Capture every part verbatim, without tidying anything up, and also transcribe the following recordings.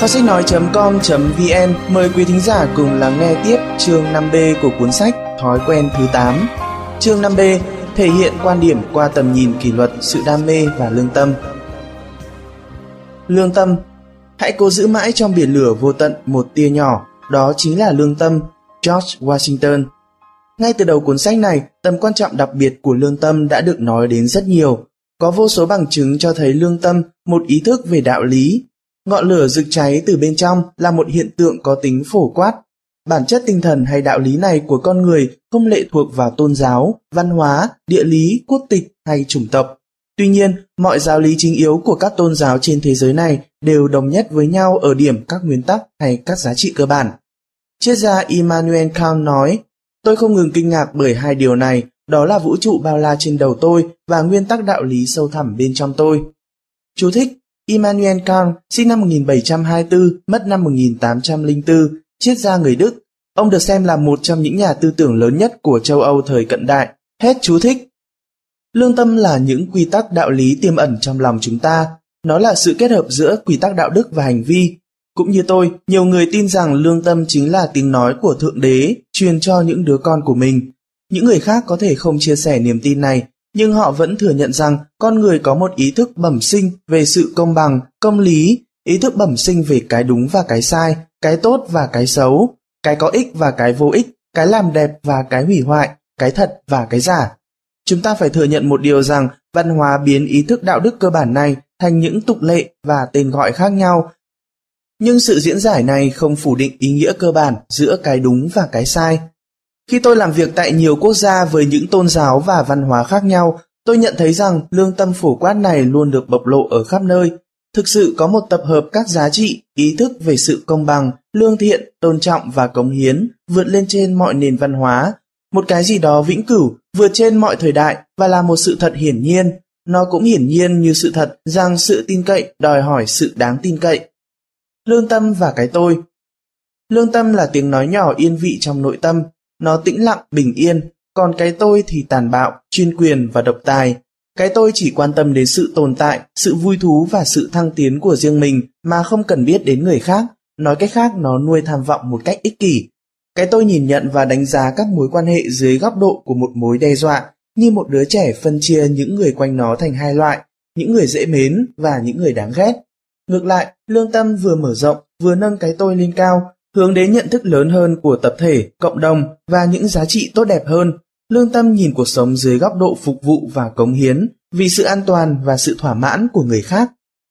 Kho sách nói chấm com chấm vn mời quý thính giả cùng lắng nghe tiếp chương năm B của cuốn sách Thói quen thứ tám. Chương năm B thể hiện quan điểm qua tầm nhìn kỷ luật, sự đam mê và lương tâm. Lương tâm. Hãy cố giữ mãi trong biển lửa vô tận một tia nhỏ, đó chính là lương tâm. George Washington. Ngay từ đầu cuốn sách này, tầm quan trọng đặc biệt của lương tâm đã được nói đến rất nhiều. Có vô số bằng chứng cho thấy lương tâm, một ý thức về đạo lý. Ngọn lửa rực cháy từ bên trong là một hiện tượng có tính phổ quát. Bản chất tinh thần hay đạo lý này của con người không lệ thuộc vào tôn giáo, văn hóa, địa lý, quốc tịch hay chủng tộc. Tuy nhiên, mọi giáo lý chính yếu của các tôn giáo trên thế giới này đều đồng nhất với nhau ở điểm các nguyên tắc hay các giá trị cơ bản. Triết gia Immanuel Kant nói, tôi không ngừng kinh ngạc bởi hai điều này, đó là vũ trụ bao la trên đầu tôi và nguyên tắc đạo lý sâu thẳm bên trong tôi. Chú thích: Immanuel Kant, sinh năm một nghìn bảy trăm hai mươi tư, mất năm một nghìn tám trăm lẻ bốn, triết gia người Đức. Ông được xem là một trong những nhà tư tưởng lớn nhất của châu Âu thời cận đại. Hết chú thích. Lương tâm là những quy tắc đạo lý tiềm ẩn trong lòng chúng ta. Nó là sự kết hợp giữa quy tắc đạo đức và hành vi. Cũng như tôi, nhiều người tin rằng lương tâm chính là tiếng nói của Thượng Đế truyền cho những đứa con của mình. Những người khác có thể không chia sẻ niềm tin này, nhưng họ vẫn thừa nhận rằng con người có một ý thức bẩm sinh về sự công bằng, công lý, ý thức bẩm sinh về cái đúng và cái sai, cái tốt và cái xấu, cái có ích và cái vô ích, cái làm đẹp và cái hủy hoại, cái thật và cái giả. Chúng ta phải thừa nhận một điều rằng văn hóa biến ý thức đạo đức cơ bản này thành những tục lệ và tên gọi khác nhau. Nhưng sự diễn giải này không phủ định ý nghĩa cơ bản giữa cái đúng và cái sai. Khi tôi làm việc tại nhiều quốc gia với những tôn giáo và văn hóa khác nhau, tôi nhận thấy rằng lương tâm phổ quát này luôn được bộc lộ ở khắp nơi. Thực sự có một tập hợp các giá trị, ý thức về sự công bằng, lương thiện, tôn trọng và cống hiến vượt lên trên mọi nền văn hóa. Một cái gì đó vĩnh cửu, vượt trên mọi thời đại và là một sự thật hiển nhiên. Nó cũng hiển nhiên như sự thật rằng sự tin cậy đòi hỏi sự đáng tin cậy. Lương tâm và cái tôi. Lương tâm là tiếng nói nhỏ yên vị trong nội tâm. Nó tĩnh lặng, bình yên, còn cái tôi thì tàn bạo, chuyên quyền và độc tài. Cái tôi chỉ quan tâm đến sự tồn tại, sự vui thú và sự thăng tiến của riêng mình mà không cần biết đến người khác. Nói cách khác, nó nuôi tham vọng một cách ích kỷ. Cái tôi nhìn nhận và đánh giá các mối quan hệ dưới góc độ của một mối đe dọa, như một đứa trẻ phân chia những người quanh nó thành hai loại, những người dễ mến và những người đáng ghét. Ngược lại, lương tâm vừa mở rộng, vừa nâng cái tôi lên cao, hướng đến nhận thức lớn hơn của tập thể, cộng đồng và những giá trị tốt đẹp hơn. Lương tâm nhìn cuộc sống dưới góc độ phục vụ và cống hiến, vì sự an toàn và sự thỏa mãn của người khác.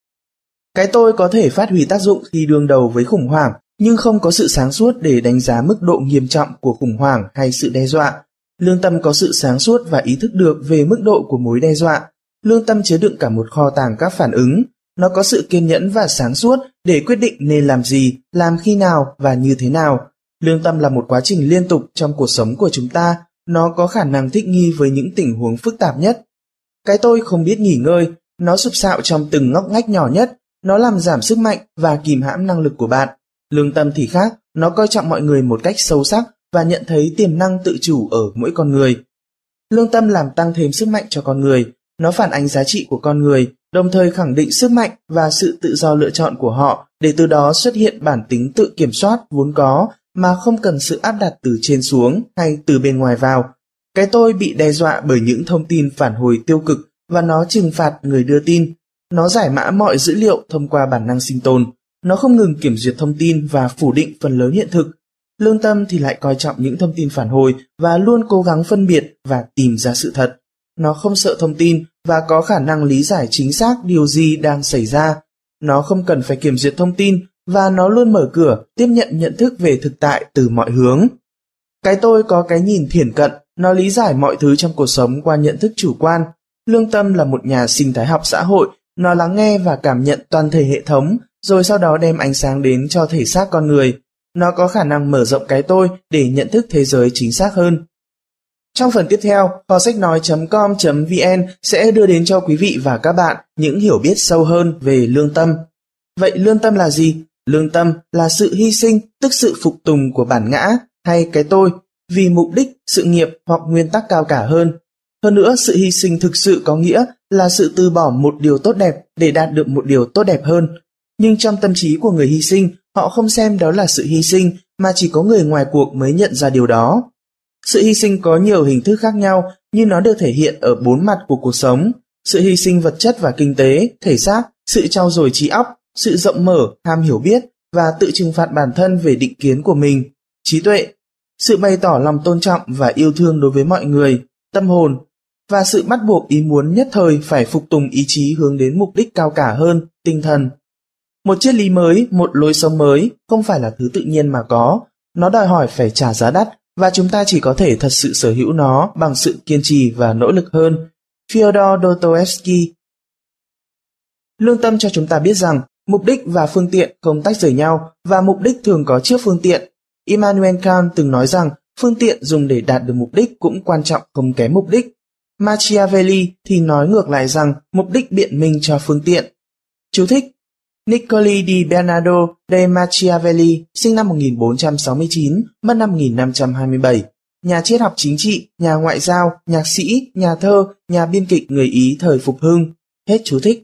Cái tôi có thể phát huy tác dụng khi đương đầu với khủng hoảng, nhưng không có sự sáng suốt để đánh giá mức độ nghiêm trọng của khủng hoảng hay sự đe dọa. Lương tâm có sự sáng suốt và ý thức được về mức độ của mối đe dọa. Lương tâm chứa đựng cả một kho tàng các phản ứng. Nó có sự kiên nhẫn và sáng suốt để quyết định nên làm gì, làm khi nào và như thế nào. Lương tâm là một quá trình liên tục trong cuộc sống của chúng ta. Nó có khả năng thích nghi với những tình huống phức tạp nhất. Cái tôi không biết nghỉ ngơi, nó sụp sạo trong từng ngóc ngách nhỏ nhất. Nó làm giảm sức mạnh và kìm hãm năng lực của bạn. Lương tâm thì khác, nó coi trọng mọi người một cách sâu sắc và nhận thấy tiềm năng tự chủ ở mỗi con người. Lương tâm làm tăng thêm sức mạnh cho con người. Nó phản ánh giá trị của con người, đồng thời khẳng định sức mạnh và sự tự do lựa chọn của họ để từ đó xuất hiện bản tính tự kiểm soát vốn có mà không cần sự áp đặt từ trên xuống hay từ bên ngoài vào. Cái tôi bị đe dọa bởi những thông tin phản hồi tiêu cực và nó trừng phạt người đưa tin. Nó giải mã mọi dữ liệu thông qua bản năng sinh tồn. Nó không ngừng kiểm duyệt thông tin và phủ định phần lớn hiện thực. Lương tâm thì lại coi trọng những thông tin phản hồi và luôn cố gắng phân biệt và tìm ra sự thật. Nó không sợ thông tin và có khả năng lý giải chính xác điều gì đang xảy ra. Nó không cần phải kiểm duyệt thông tin và nó luôn mở cửa tiếp nhận nhận thức về thực tại từ mọi hướng. Cái tôi có cái nhìn thiển cận, nó lý giải mọi thứ trong cuộc sống qua nhận thức chủ quan. Lương tâm là một nhà sinh thái học xã hội, nó lắng nghe và cảm nhận toàn thể hệ thống, rồi sau đó đem ánh sáng đến cho thể xác con người. Nó có khả năng mở rộng cái tôi để nhận thức thế giới chính xác hơn. Trong phần tiếp theo, kho sách nói chấm com chấm vn sẽ đưa đến cho quý vị và các bạn những hiểu biết sâu hơn về lương tâm. Vậy lương tâm là gì? Lương tâm là sự hy sinh, tức sự phục tùng của bản ngã hay cái tôi, vì mục đích, sự nghiệp hoặc nguyên tắc cao cả hơn. Hơn nữa, sự hy sinh thực sự có nghĩa là sự từ bỏ một điều tốt đẹp để đạt được một điều tốt đẹp hơn. Nhưng trong tâm trí của người hy sinh, họ không xem đó là sự hy sinh, mà chỉ có người ngoài cuộc mới nhận ra điều đó. Sự hy sinh có nhiều hình thức khác nhau, nhưng nó được thể hiện ở bốn mặt của cuộc sống: sự hy sinh vật chất và kinh tế, thể xác, sự trau dồi trí óc, sự rộng mở, ham hiểu biết và tự trừng phạt bản thân về định kiến của mình, trí tuệ, sự bày tỏ lòng tôn trọng và yêu thương đối với mọi người, tâm hồn, và sự bắt buộc ý muốn nhất thời phải phục tùng ý chí hướng đến mục đích cao cả hơn, tinh thần. Một triết lý mới, một lối sống mới không phải là thứ tự nhiên mà có, nó đòi hỏi phải trả giá đắt, và chúng ta chỉ có thể thật sự sở hữu nó bằng sự kiên trì và nỗ lực hơn. Fyodor Dostoevsky. Lương tâm cho chúng ta biết rằng mục đích và phương tiện không tách rời nhau, và mục đích thường có trước phương tiện. Immanuel Kant từng nói rằng phương tiện dùng để đạt được mục đích cũng quan trọng không kém mục đích. Machiavelli thì nói ngược lại rằng mục đích biện minh cho phương tiện. Chú thích: Niccoli di Bernardo de Machiavelli, sinh năm một nghìn bốn trăm sáu mươi chín, mất năm một nghìn năm trăm hai mươi bảy, nhà triết học chính trị, nhà ngoại giao, nhạc sĩ, nhà thơ, nhà biên kịch người Ý thời Phục Hưng. Hết chú thích.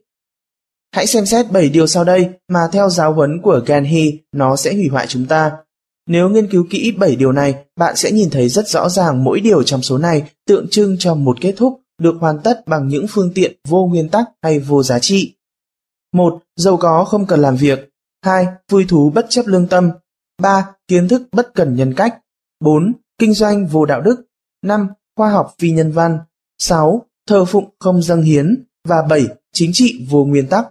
Hãy xem xét bảy điều sau đây mà theo giáo huấn của Gandhi nó sẽ hủy hoại chúng ta. Nếu nghiên cứu kỹ bảy điều này, bạn sẽ nhìn thấy rất rõ ràng mỗi điều trong số này tượng trưng cho một kết thúc được hoàn tất bằng những phương tiện vô nguyên tắc hay vô giá trị. một. Giàu có không cần làm việc. hai. Vui thú bất chấp lương tâm. ba. Kiến thức bất cần nhân cách. bốn. Kinh doanh vô đạo đức. năm. Khoa học phi nhân văn. sáu. Thờ phụng không dâng hiến. Và bảy. Chính trị vô nguyên tắc.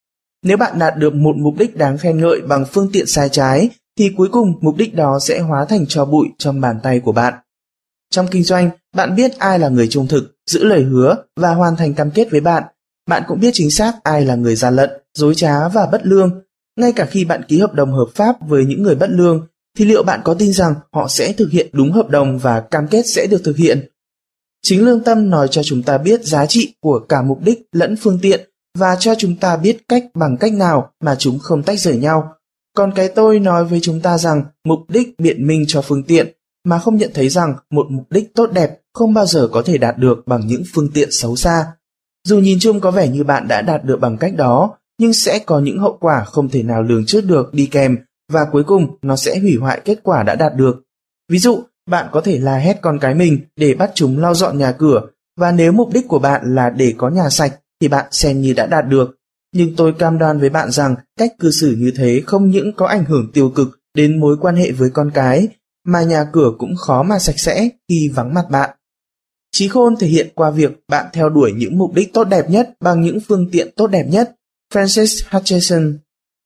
Nếu bạn đạt được một mục đích đáng khen ngợi bằng phương tiện sai trái, thì cuối cùng mục đích đó sẽ hóa thành tro bụi trong bàn tay của bạn. Trong kinh doanh, bạn biết ai là người trung thực, giữ lời hứa và hoàn thành cam kết với bạn. Bạn cũng biết chính xác ai là người gian lận, dối trá và bất lương. Ngay cả khi bạn ký hợp đồng hợp pháp với những người bất lương, thì liệu bạn có tin rằng họ sẽ thực hiện đúng hợp đồng và cam kết sẽ được thực hiện? Chính lương tâm nói cho chúng ta biết giá trị của cả mục đích lẫn phương tiện, và cho chúng ta biết cách bằng cách nào mà chúng không tách rời nhau. Còn cái tôi nói với chúng ta rằng mục đích biện minh cho phương tiện, mà không nhận thấy rằng một mục đích tốt đẹp không bao giờ có thể đạt được bằng những phương tiện xấu xa. Dù nhìn chung có vẻ như bạn đã đạt được bằng cách đó, nhưng sẽ có những hậu quả không thể nào lường trước được đi kèm, và cuối cùng nó sẽ hủy hoại kết quả đã đạt được. Ví dụ, bạn có thể la hét con cái mình để bắt chúng lau dọn nhà cửa, và nếu mục đích của bạn là để có nhà sạch thì bạn xem như đã đạt được. Nhưng tôi cam đoan với bạn rằng cách cư xử như thế không những có ảnh hưởng tiêu cực đến mối quan hệ với con cái, mà nhà cửa cũng khó mà sạch sẽ khi vắng mặt bạn. Trí khôn thể hiện qua việc bạn theo đuổi những mục đích tốt đẹp nhất bằng những phương tiện tốt đẹp nhất. Francis Hutcheson.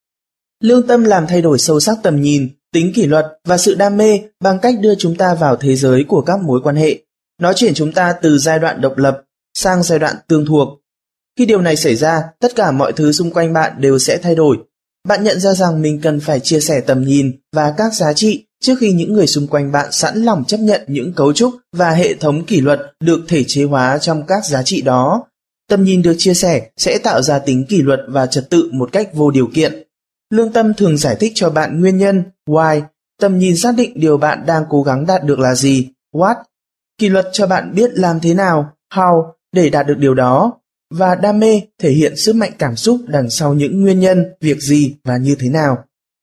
Lương tâm làm thay đổi sâu sắc tầm nhìn, tính kỷ luật và sự đam mê bằng cách đưa chúng ta vào thế giới của các mối quan hệ. Nó chuyển chúng ta từ giai đoạn độc lập sang giai đoạn tương thuộc. Khi điều này xảy ra, tất cả mọi thứ xung quanh bạn đều sẽ thay đổi. Bạn nhận ra rằng mình cần phải chia sẻ tầm nhìn và các giá trị trước khi những người xung quanh bạn sẵn lòng chấp nhận những cấu trúc và hệ thống kỷ luật được thể chế hóa trong các giá trị đó. Tầm nhìn được chia sẻ sẽ tạo ra tính kỷ luật và trật tự một cách vô điều kiện. Lương tâm thường giải thích cho bạn nguyên nhân, why, tầm nhìn xác định điều bạn đang cố gắng đạt được là gì, what, kỷ luật cho bạn biết làm thế nào, how, để đạt được điều đó, và đam mê thể hiện sức mạnh cảm xúc đằng sau những nguyên nhân, việc gì và như thế nào.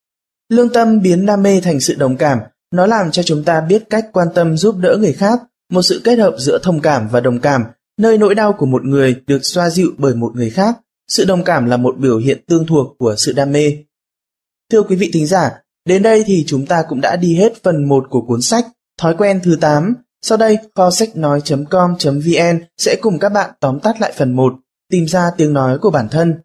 Lương tâm biến đam mê thành sự đồng cảm, nó làm cho chúng ta biết cách quan tâm giúp đỡ người khác, một sự kết hợp giữa thông cảm và đồng cảm, nơi nỗi đau của một người được xoa dịu bởi một người khác. Sự đồng cảm là một biểu hiện tương thuộc của sự đam mê. Thưa quý vị thính giả, đến đây thì chúng ta cũng đã đi hết phần một của cuốn sách Thói quen thứ tám. Sau đây, kho sách nói chấm com chấm vn sẽ cùng các bạn tóm tắt lại phần một, tìm ra tiếng nói của bản thân.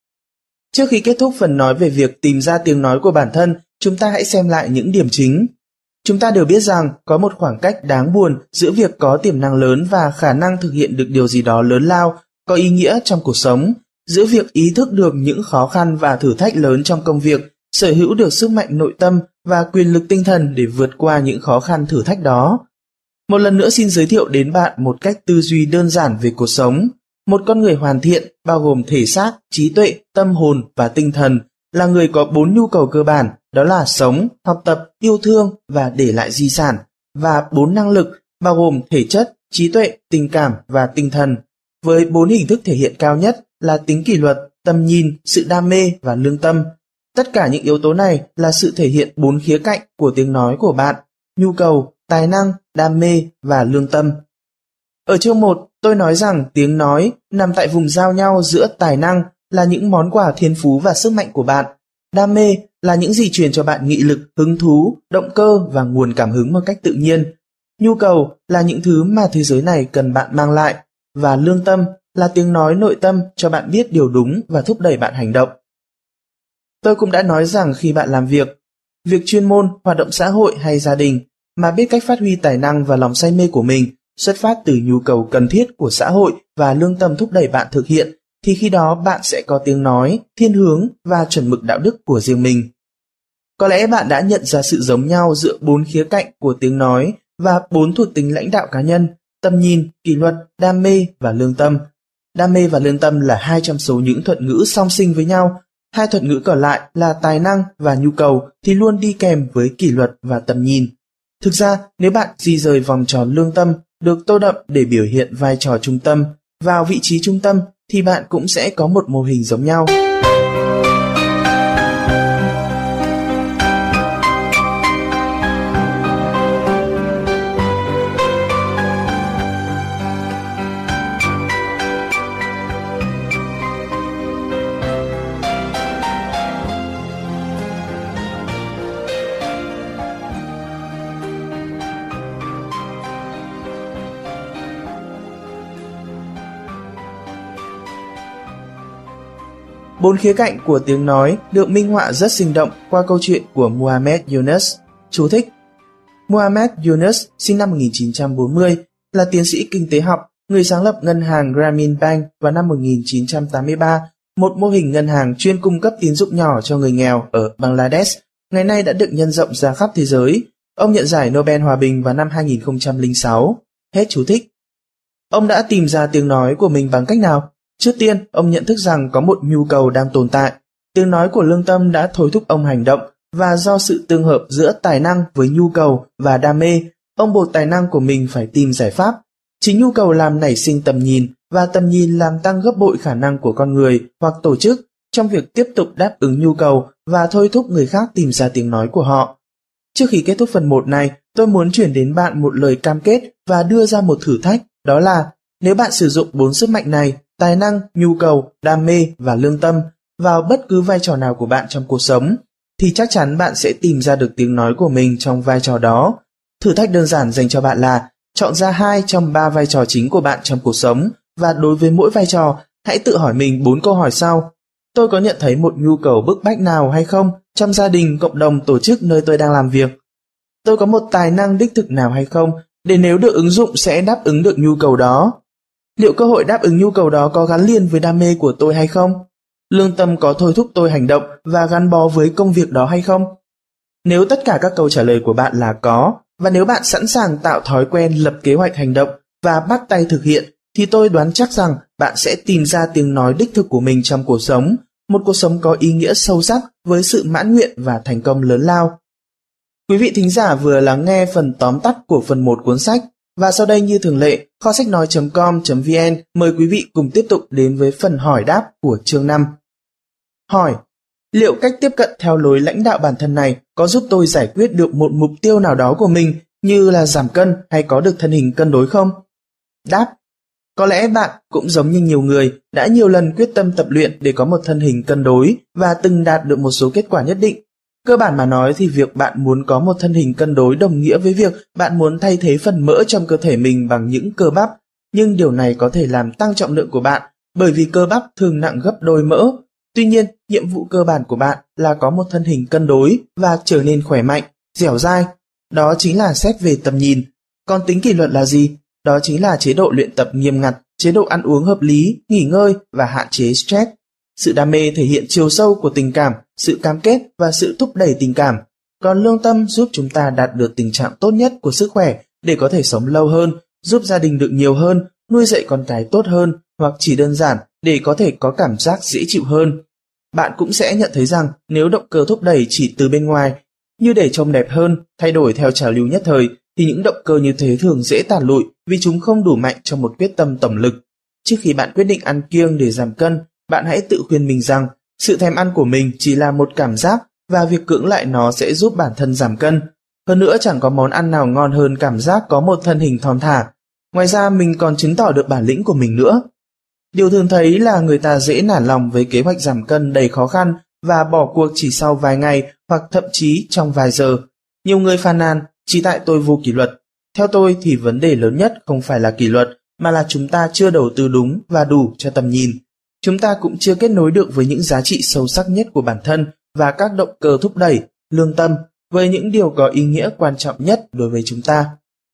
Trước khi kết thúc phần nói về việc tìm ra tiếng nói của bản thân, chúng ta hãy xem lại những điểm chính. Chúng ta đều biết rằng có một khoảng cách đáng buồn giữa việc có tiềm năng lớn và khả năng thực hiện được điều gì đó lớn lao, có ý nghĩa trong cuộc sống, giữa việc ý thức được những khó khăn và thử thách lớn trong công việc, sở hữu được sức mạnh nội tâm và quyền lực tinh thần để vượt qua những khó khăn thử thách đó. Một lần nữa xin giới thiệu đến bạn một cách tư duy đơn giản về cuộc sống. Một con người hoàn thiện, bao gồm thể xác, trí tuệ, tâm hồn và tinh thần, là người có bốn nhu cầu cơ bản, đó là sống, học tập, yêu thương và để lại di sản, và bốn năng lực, bao gồm thể chất, trí tuệ, tình cảm và tinh thần, với bốn hình thức thể hiện cao nhất là tính kỷ luật, tầm nhìn, sự đam mê và lương tâm. Tất cả những yếu tố này là sự thể hiện bốn khía cạnh của tiếng nói của bạn: nhu cầu, tài năng, đam mê và lương tâm. Ở chương một, tôi nói rằng tiếng nói nằm tại vùng giao nhau giữa tài năng là những món quà thiên phú và sức mạnh của bạn. Đam mê là những gì truyền cho bạn nghị lực, hứng thú, động cơ và nguồn cảm hứng một cách tự nhiên. Nhu cầu là những thứ mà thế giới này cần bạn mang lại. Và lương tâm là tiếng nói nội tâm cho bạn biết điều đúng và thúc đẩy bạn hành động. Tôi cũng đã nói rằng khi bạn làm việc, việc chuyên môn, hoạt động xã hội hay gia đình, mà biết cách phát huy tài năng và lòng say mê của mình xuất phát từ nhu cầu cần thiết của xã hội và lương tâm thúc đẩy bạn thực hiện, thì khi đó bạn sẽ có tiếng nói, thiên hướng và chuẩn mực đạo đức của riêng mình. Có lẽ bạn đã nhận ra sự giống nhau giữa bốn khía cạnh của tiếng nói và bốn thuộc tính lãnh đạo cá nhân: tầm nhìn, kỷ luật, đam mê và lương tâm. Đam mê và lương tâm là hai trong số những thuật ngữ song sinh với nhau. Hai thuật ngữ còn lại là tài năng và nhu cầu thì luôn đi kèm với kỷ luật và tầm nhìn. Thực ra, nếu bạn di rời vòng tròn lương tâm được tô đậm để biểu hiện vai trò trung tâm vào vị trí trung tâm, thì bạn cũng sẽ có một mô hình giống nhau. Bốn khía cạnh của tiếng nói được minh họa rất sinh động qua câu chuyện của Muhammad Yunus. Chú thích: Muhammad Yunus sinh năm một nghìn chín trăm bốn mươi, là tiến sĩ kinh tế học, người sáng lập ngân hàng Grameen Bank vào năm một nghìn chín trăm tám mươi ba, một mô hình ngân hàng chuyên cung cấp tín dụng nhỏ cho người nghèo ở Bangladesh, ngày nay đã được nhân rộng ra khắp thế giới. Ông nhận giải Nobel Hòa bình vào năm hai nghìn không trăm lẻ sáu. Hết chú thích. Ông đã tìm ra tiếng nói của mình bằng cách nào? Trước tiên, ông nhận thức rằng có một nhu cầu đang tồn tại. Tiếng nói của lương tâm đã thôi thúc ông hành động, và do sự tương hợp giữa tài năng với nhu cầu và đam mê, ông buộc tài năng của mình phải tìm giải pháp. Chính nhu cầu làm nảy sinh tầm nhìn, và tầm nhìn làm tăng gấp bội khả năng của con người hoặc tổ chức trong việc tiếp tục đáp ứng nhu cầu và thôi thúc người khác tìm ra tiếng nói của họ. Trước khi kết thúc phần một này, tôi muốn chuyển đến bạn một lời cam kết và đưa ra một thử thách, đó là nếu bạn sử dụng bốn sức mạnh này, tài năng, nhu cầu, đam mê và lương tâm, vào bất cứ vai trò nào của bạn trong cuộc sống, thì chắc chắn bạn sẽ tìm ra được tiếng nói của mình trong vai trò đó. Thử thách đơn giản dành cho bạn là chọn ra hai trong ba vai trò chính của bạn trong cuộc sống, và đối với mỗi vai trò, hãy tự hỏi mình bốn câu hỏi sau. Tôi có nhận thấy một nhu cầu bức bách nào hay không trong gia đình, cộng đồng, tổ chức nơi tôi đang làm việc? Tôi có một tài năng đích thực nào hay không, để nếu được ứng dụng sẽ đáp ứng được nhu cầu đó? Liệu cơ hội đáp ứng nhu cầu đó có gắn liền với đam mê của tôi hay không? Lương tâm có thôi thúc tôi hành động và gắn bó với công việc đó hay không? Nếu tất cả các câu trả lời của bạn là có, và nếu bạn sẵn sàng tạo thói quen lập kế hoạch hành động và bắt tay thực hiện, thì tôi đoán chắc rằng bạn sẽ tìm ra tiếng nói đích thực của mình trong cuộc sống, một cuộc sống có ý nghĩa sâu sắc với sự mãn nguyện và thành công lớn lao. Quý vị thính giả vừa lắng nghe phần tóm tắt của phần một cuốn sách, và sau đây như thường lệ, kho sách nói chấm com chấm vn mời quý vị cùng tiếp tục đến với phần hỏi đáp của chương năm. Hỏi: liệu cách tiếp cận theo lối lãnh đạo bản thân này có giúp tôi giải quyết được một mục tiêu nào đó của mình, như là giảm cân hay có được thân hình cân đối không? Đáp: có lẽ bạn cũng giống như nhiều người đã nhiều lần quyết tâm tập luyện để có một thân hình cân đối và từng đạt được một số kết quả nhất định. Cơ bản mà nói thì việc bạn muốn có một thân hình cân đối đồng nghĩa với việc bạn muốn thay thế phần mỡ trong cơ thể mình bằng những cơ bắp, nhưng điều này có thể làm tăng trọng lượng của bạn bởi vì cơ bắp thường nặng gấp đôi mỡ. Tuy nhiên, nhiệm vụ cơ bản của bạn là có một thân hình cân đối và trở nên khỏe mạnh, dẻo dai. Đó chính là xét về tầm nhìn. Còn tính kỷ luật là gì? Đó chính là chế độ luyện tập nghiêm ngặt, chế độ ăn uống hợp lý, nghỉ ngơi và hạn chế stress. Sự đam mê thể hiện chiều sâu của tình cảm, sự cam kết và sự thúc đẩy tình cảm. Còn lương tâm giúp chúng ta đạt được tình trạng tốt nhất của sức khỏe để có thể sống lâu hơn, giúp gia đình được nhiều hơn, nuôi dạy con cái tốt hơn, hoặc chỉ đơn giản để có thể có cảm giác dễ chịu hơn. Bạn cũng sẽ nhận thấy rằng nếu động cơ thúc đẩy chỉ từ bên ngoài, như để trông đẹp hơn, thay đổi theo trào lưu nhất thời, thì những động cơ như thế thường dễ tàn lụi vì chúng không đủ mạnh cho một quyết tâm tổng lực. Trước khi bạn quyết định ăn kiêng để giảm cân, bạn hãy tự khuyên mình rằng sự thèm ăn của mình chỉ là một cảm giác và việc cưỡng lại nó sẽ giúp bản thân giảm cân. Hơn nữa chẳng có món ăn nào ngon hơn cảm giác có một thân hình thon thả. Ngoài ra mình còn chứng tỏ được bản lĩnh của mình nữa. Điều thường thấy là người ta dễ nản lòng với kế hoạch giảm cân đầy khó khăn và bỏ cuộc chỉ sau vài ngày hoặc thậm chí trong vài giờ. Nhiều người phàn nàn, chỉ tại tôi vô kỷ luật. Theo tôi thì vấn đề lớn nhất không phải là kỷ luật, mà là chúng ta chưa đầu tư đúng và đủ cho tầm nhìn. Chúng ta cũng chưa kết nối được với những giá trị sâu sắc nhất của bản thân và các động cơ thúc đẩy, lương tâm, với những điều có ý nghĩa quan trọng nhất đối với chúng ta.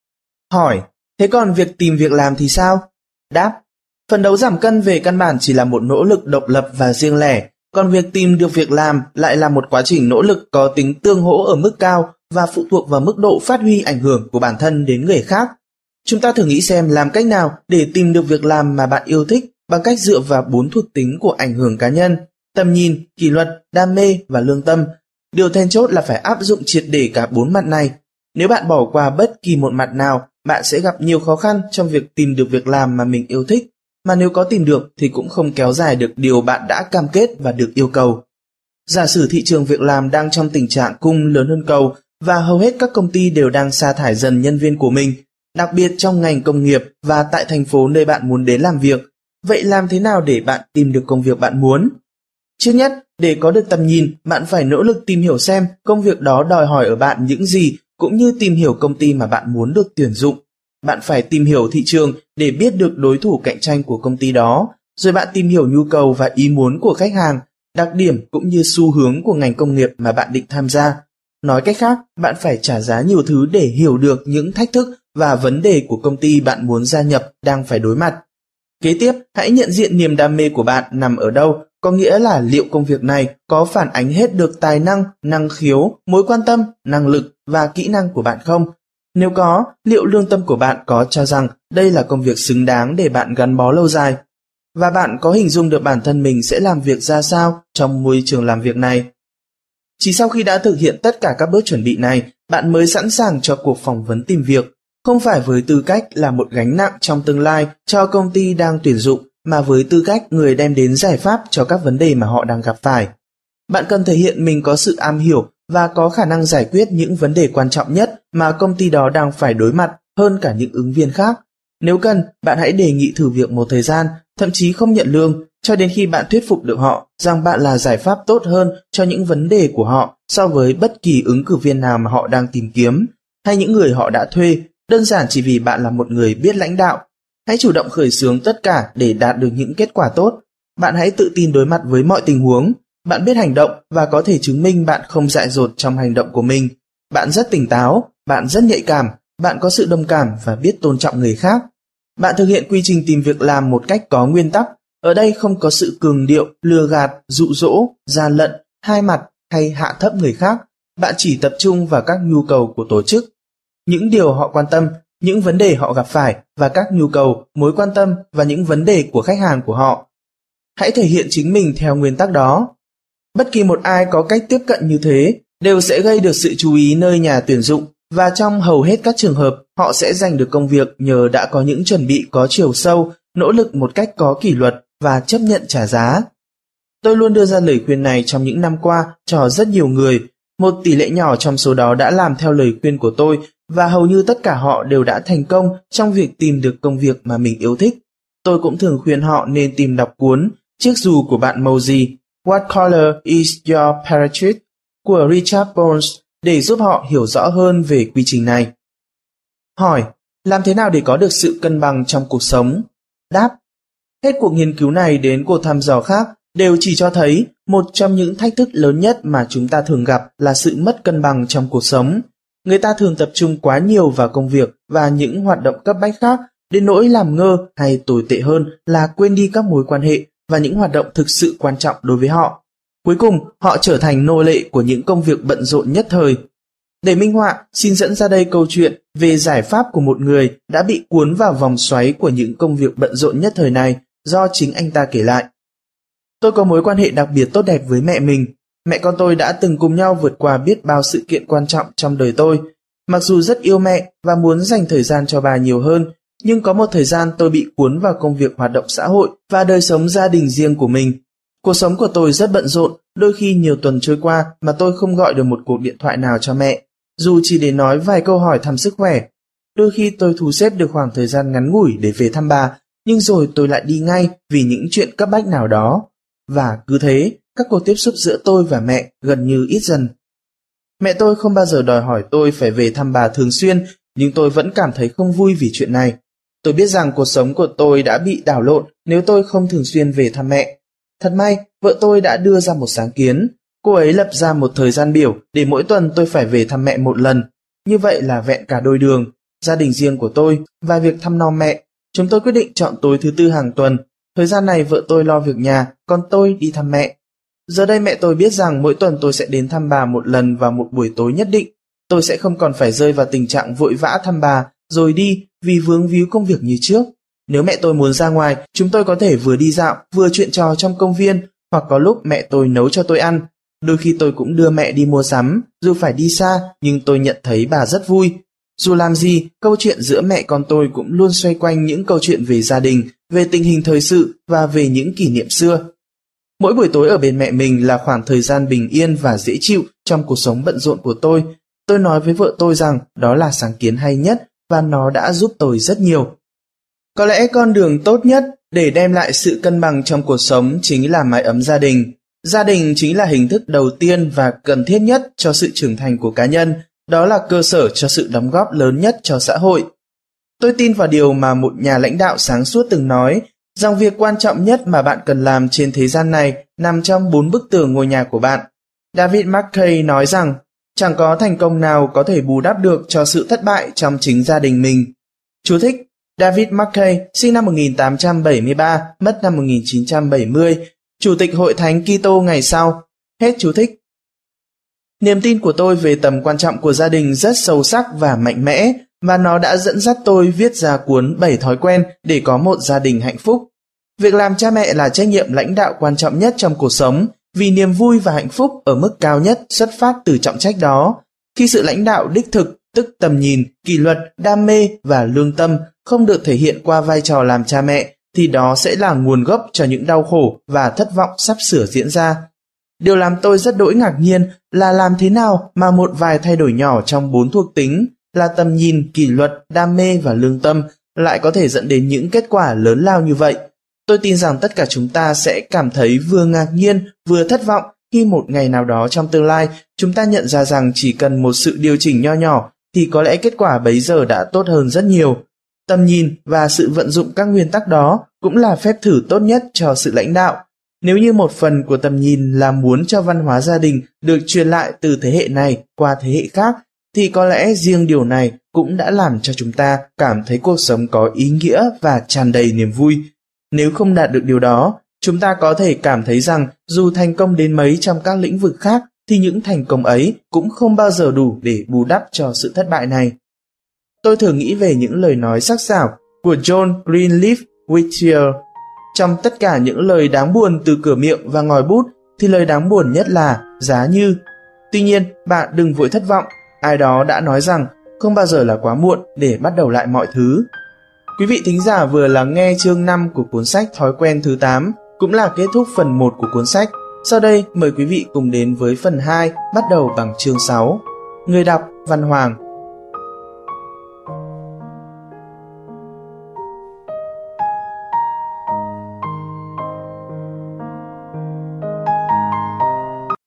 Hỏi, thế còn việc tìm việc làm thì sao? Đáp, phấn đấu giảm cân về căn bản chỉ là một nỗ lực độc lập và riêng lẻ, còn việc tìm được việc làm lại là một quá trình nỗ lực có tính tương hỗ ở mức cao và phụ thuộc vào mức độ phát huy ảnh hưởng của bản thân đến người khác. Chúng ta thử nghĩ xem làm cách nào để tìm được việc làm mà bạn yêu thích bằng cách dựa vào bốn thuộc tính của ảnh hưởng cá nhân, tầm nhìn, kỷ luật, đam mê và lương tâm. Điều then chốt là phải áp dụng triệt để cả bốn mặt này. Nếu bạn bỏ qua bất kỳ một mặt nào, bạn sẽ gặp nhiều khó khăn trong việc tìm được việc làm mà mình yêu thích, mà nếu có tìm được thì cũng không kéo dài được điều bạn đã cam kết và được yêu cầu. Giả sử thị trường việc làm đang trong tình trạng cung lớn hơn cầu và hầu hết các công ty đều đang sa thải dần nhân viên của mình, đặc biệt trong ngành công nghiệp và tại thành phố nơi bạn muốn đến làm việc. Vậy làm thế nào để bạn tìm được công việc bạn muốn? Trước nhất, để có được tầm nhìn, bạn phải nỗ lực tìm hiểu xem công việc đó đòi hỏi ở bạn những gì, cũng như tìm hiểu công ty mà bạn muốn được tuyển dụng. Bạn phải tìm hiểu thị trường để biết được đối thủ cạnh tranh của công ty đó, rồi bạn tìm hiểu nhu cầu và ý muốn của khách hàng, đặc điểm cũng như xu hướng của ngành công nghiệp mà bạn định tham gia. Nói cách khác, bạn phải trả giá nhiều thứ để hiểu được những thách thức và vấn đề của công ty bạn muốn gia nhập đang phải đối mặt. Kế tiếp, hãy nhận diện niềm đam mê của bạn nằm ở đâu, có nghĩa là liệu công việc này có phản ánh hết được tài năng, năng khiếu, mối quan tâm, năng lực và kỹ năng của bạn không? Nếu có, liệu lương tâm của bạn có cho rằng đây là công việc xứng đáng để bạn gắn bó lâu dài? Và bạn có hình dung được bản thân mình sẽ làm việc ra sao trong môi trường làm việc này? Chỉ sau khi đã thực hiện tất cả các bước chuẩn bị này, bạn mới sẵn sàng cho cuộc phỏng vấn tìm việc, không phải với tư cách là một gánh nặng trong tương lai cho công ty đang tuyển dụng, mà với tư cách người đem đến giải pháp cho các vấn đề mà họ đang gặp phải. Bạn cần thể hiện mình có sự am hiểu và có khả năng giải quyết những vấn đề quan trọng nhất mà công ty đó đang phải đối mặt hơn cả những ứng viên khác. Nếu cần, bạn hãy đề nghị thử việc một thời gian, thậm chí không nhận lương, cho đến khi bạn thuyết phục được họ rằng bạn là giải pháp tốt hơn cho những vấn đề của họ so với bất kỳ ứng cử viên nào mà họ đang tìm kiếm, hay những người họ đã thuê, đơn giản chỉ vì bạn là một người biết lãnh đạo. Hãy chủ động khởi xướng tất cả để đạt được những kết quả tốt. Bạn hãy tự tin đối mặt với mọi tình huống. Bạn biết hành động và có thể chứng minh bạn không dại dột trong hành động của mình. Bạn rất tỉnh táo, bạn rất nhạy cảm, bạn có sự đồng cảm và biết tôn trọng người khác. Bạn thực hiện quy trình tìm việc làm một cách có nguyên tắc. Ở đây không có sự cường điệu, lừa gạt, dụ dỗ, gian lận, hai mặt hay hạ thấp người khác. Bạn chỉ tập trung vào các nhu cầu của tổ chức, những điều họ quan tâm, những vấn đề họ gặp phải và các nhu cầu, mối quan tâm và những vấn đề của khách hàng của họ. Hãy thể hiện chính mình theo nguyên tắc đó. Bất kỳ một ai có cách tiếp cận như thế đều sẽ gây được sự chú ý nơi nhà tuyển dụng, và trong hầu hết các trường hợp họ sẽ giành được công việc nhờ đã có những chuẩn bị có chiều sâu, nỗ lực một cách có kỷ luật và chấp nhận trả giá. Tôi luôn đưa ra lời khuyên này trong những năm qua cho rất nhiều người. Một tỷ lệ nhỏ trong số đó đã làm theo lời khuyên của tôi, và hầu như tất cả họ đều đã thành công trong việc tìm được công việc mà mình yêu thích. Tôi cũng thường khuyên họ nên tìm đọc cuốn Chiếc dù của bạn màu gì, What Color is Your Parachute của Richard Bones để giúp họ hiểu rõ hơn về quy trình này. Hỏi, làm thế nào để có được sự cân bằng trong cuộc sống? Đáp, hết cuộc nghiên cứu này đến cuộc thăm dò khác đều chỉ cho thấy một trong những thách thức lớn nhất mà chúng ta thường gặp là sự mất cân bằng trong cuộc sống. Người ta thường tập trung quá nhiều vào công việc và những hoạt động cấp bách khác, đến nỗi làm ngơ hay tồi tệ hơn là quên đi các mối quan hệ và những hoạt động thực sự quan trọng đối với họ. Cuối cùng, họ trở thành nô lệ của những công việc bận rộn nhất thời. Để minh họa, xin dẫn ra đây câu chuyện về giải pháp của một người đã bị cuốn vào vòng xoáy của những công việc bận rộn nhất thời này do chính anh ta kể lại. Tôi có mối quan hệ đặc biệt tốt đẹp với mẹ mình. Mẹ con tôi đã từng cùng nhau vượt qua biết bao sự kiện quan trọng trong đời tôi. Mặc dù rất yêu mẹ và muốn dành thời gian cho bà nhiều hơn, nhưng có một thời gian tôi bị cuốn vào công việc hoạt động xã hội và đời sống gia đình riêng của mình. Cuộc sống của tôi rất bận rộn, đôi khi nhiều tuần trôi qua mà tôi không gọi được một cuộc điện thoại nào cho mẹ, dù chỉ để nói vài câu hỏi thăm sức khỏe. Đôi khi tôi thu xếp được khoảng thời gian ngắn ngủi để về thăm bà, nhưng rồi tôi lại đi ngay vì những chuyện cấp bách nào đó. Và cứ thế, các cuộc tiếp xúc giữa tôi và mẹ gần như ít dần. Mẹ tôi không bao giờ đòi hỏi tôi phải về thăm bà thường xuyên, nhưng tôi vẫn cảm thấy không vui vì chuyện này. Tôi biết rằng cuộc sống của tôi đã bị đảo lộn nếu tôi không thường xuyên về thăm mẹ. Thật may, vợ tôi đã đưa ra một sáng kiến. Cô ấy lập ra một thời gian biểu để mỗi tuần tôi phải về thăm mẹ một lần. Như vậy là vẹn cả đôi đường, gia đình riêng của tôi và việc thăm nom mẹ. Chúng tôi quyết định chọn tối thứ tư hàng tuần. Thời gian này vợ tôi lo việc nhà, còn tôi đi thăm mẹ. Giờ đây mẹ tôi biết rằng mỗi tuần tôi sẽ đến thăm bà một lần vào một buổi tối nhất định. Tôi sẽ không còn phải rơi vào tình trạng vội vã thăm bà rồi đi vì vướng víu công việc như trước. Nếu mẹ tôi muốn ra ngoài, chúng tôi có thể vừa đi dạo, vừa chuyện trò trong công viên, hoặc có lúc mẹ tôi nấu cho tôi ăn. Đôi khi tôi cũng đưa mẹ đi mua sắm, dù phải đi xa, nhưng tôi nhận thấy bà rất vui. Dù làm gì, câu chuyện giữa mẹ con tôi cũng luôn xoay quanh những câu chuyện về gia đình, về tình hình thời sự và về những kỷ niệm xưa. Mỗi buổi tối ở bên mẹ mình là khoảng thời gian bình yên và dễ chịu trong cuộc sống bận rộn của tôi. Tôi nói với vợ tôi rằng đó là sáng kiến hay nhất và nó đã giúp tôi rất nhiều. Có lẽ con đường tốt nhất để đem lại sự cân bằng trong cuộc sống chính là mái ấm gia đình. Gia đình chính là hình thức đầu tiên và cần thiết nhất cho sự trưởng thành của cá nhân, đó là cơ sở cho sự đóng góp lớn nhất cho xã hội. Tôi tin vào điều mà một nhà lãnh đạo sáng suốt từng nói, rằng việc quan trọng nhất mà bạn cần làm trên thế gian này nằm trong bốn bức tường ngôi nhà của bạn. David McKay nói rằng, chẳng có thành công nào có thể bù đắp được cho sự thất bại trong chính gia đình mình. Chú thích: David McKay, sinh năm một nghìn tám trăm bảy mươi ba, mất năm một nghìn chín trăm bảy mươi, Chủ tịch Hội Thánh Kitô ngày sau. Hết chú thích. Niềm tin của tôi về tầm quan trọng của gia đình rất sâu sắc và mạnh mẽ, và nó đã dẫn dắt tôi viết ra cuốn bảy thói quen để có một gia đình hạnh phúc. Việc làm cha mẹ là trách nhiệm lãnh đạo quan trọng nhất trong cuộc sống, vì niềm vui và hạnh phúc ở mức cao nhất xuất phát từ trọng trách đó. Khi sự lãnh đạo đích thực, tức tầm nhìn, kỷ luật, đam mê và lương tâm không được thể hiện qua vai trò làm cha mẹ, thì đó sẽ là nguồn gốc cho những đau khổ và thất vọng sắp sửa diễn ra. Điều làm tôi rất đỗi ngạc nhiên là làm thế nào mà một vài thay đổi nhỏ trong bốn thuộc tính là tầm nhìn, kỷ luật, đam mê và lương tâm lại có thể dẫn đến những kết quả lớn lao như vậy. Tôi tin rằng tất cả chúng ta sẽ cảm thấy vừa ngạc nhiên vừa thất vọng khi một ngày nào đó trong tương lai chúng ta nhận ra rằng chỉ cần một sự điều chỉnh nho nhỏ thì có lẽ kết quả bấy giờ đã tốt hơn rất nhiều. Tầm nhìn và sự vận dụng các nguyên tắc đó cũng là phép thử tốt nhất cho sự lãnh đạo. Nếu như một phần của tầm nhìn là muốn cho văn hóa gia đình được truyền lại từ thế hệ này qua thế hệ khác, thì có lẽ riêng điều này cũng đã làm cho chúng ta cảm thấy cuộc sống có ý nghĩa và tràn đầy niềm vui. Nếu không đạt được điều đó, chúng ta có thể cảm thấy rằng dù thành công đến mấy trong các lĩnh vực khác, thì những thành công ấy cũng không bao giờ đủ để bù đắp cho sự thất bại này. Tôi thường nghĩ về những lời nói sắc sảo của John Greenleaf Whittier. Trong tất cả những lời đáng buồn từ cửa miệng và ngòi bút, thì lời đáng buồn nhất là giá như. Tuy nhiên, bạn đừng vội thất vọng, ai đó đã nói rằng không bao giờ là quá muộn để bắt đầu lại mọi thứ. Quý vị thính giả vừa lắng nghe chương năm của cuốn sách Thói quen thứ tám, cũng là kết thúc phần một của cuốn sách. Sau đây, mời quý vị cùng đến với phần hai, bắt đầu bằng chương sáu. Người đọc Văn Hoàng.